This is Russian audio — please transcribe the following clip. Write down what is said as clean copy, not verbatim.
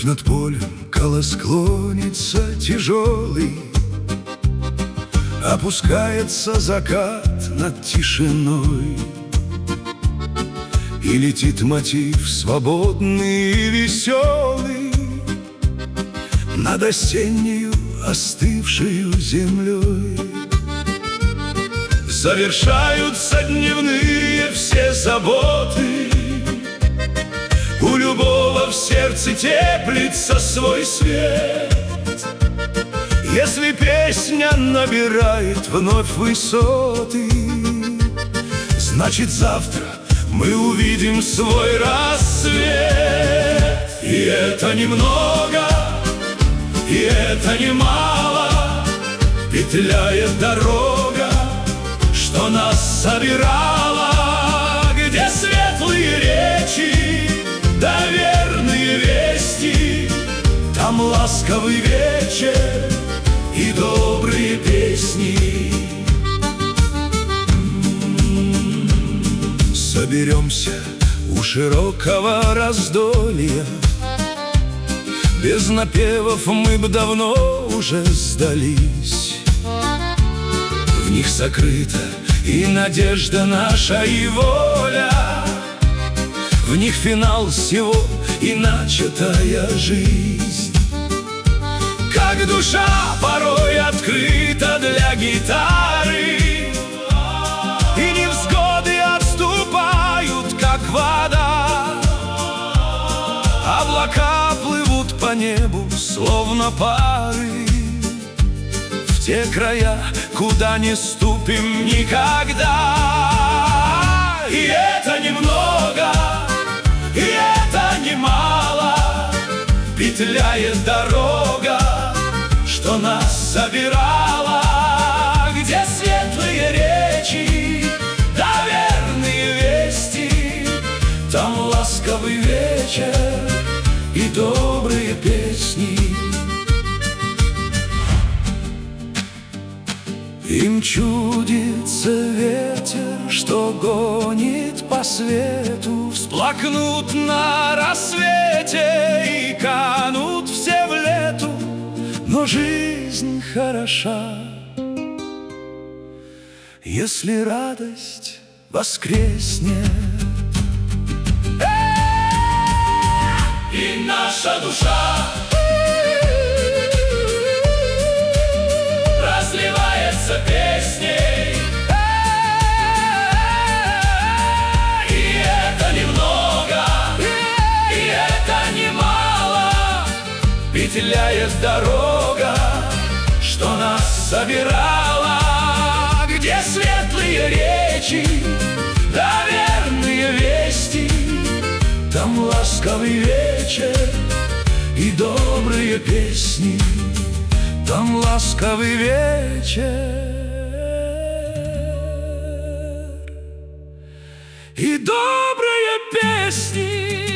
над полем колос клонится тяжелый, опускается закат над тишиной, и летит мотив свободный и веселый над осеннею остывшею землей. Завершаются дневные все заботы, у любого в сердце теплится свой свет. Если песня набирает вновь высоты, значит завтра мы увидим свой рассвет. И это немного, и это немало, петляет дорога, что нас собирала, где светлые речи да верные вести, там ласковый вечер и добрые песни. Соберемся у широкого раздолья, без напевов мы б давно уже сдались. В них сокрыта и надежда наша, и воля, в них финал всего и начатая жизнь. Как душа порой открыта для гитары, и невзгоды отступают, как вода. Облака плывут по небу, словно пары, в те края, куда не ступим никогда. И это немного, и это немало, петляет дорога, что нас собирала, где светлые речи да верные вести, там ласковый вечер и добрые песни. Им чудится ветер, что гонит по свету, всплакнут на рассвете и канут все в лету. Но жизнь хороша, если радость воскреснет. И наша душа разливается песней. И это немного, и это немало, петляет дорога, что нас собирала, где светлые речи да верные вести, там ласковый вечер и добрые песни, там ласковый вечер и добрые песни.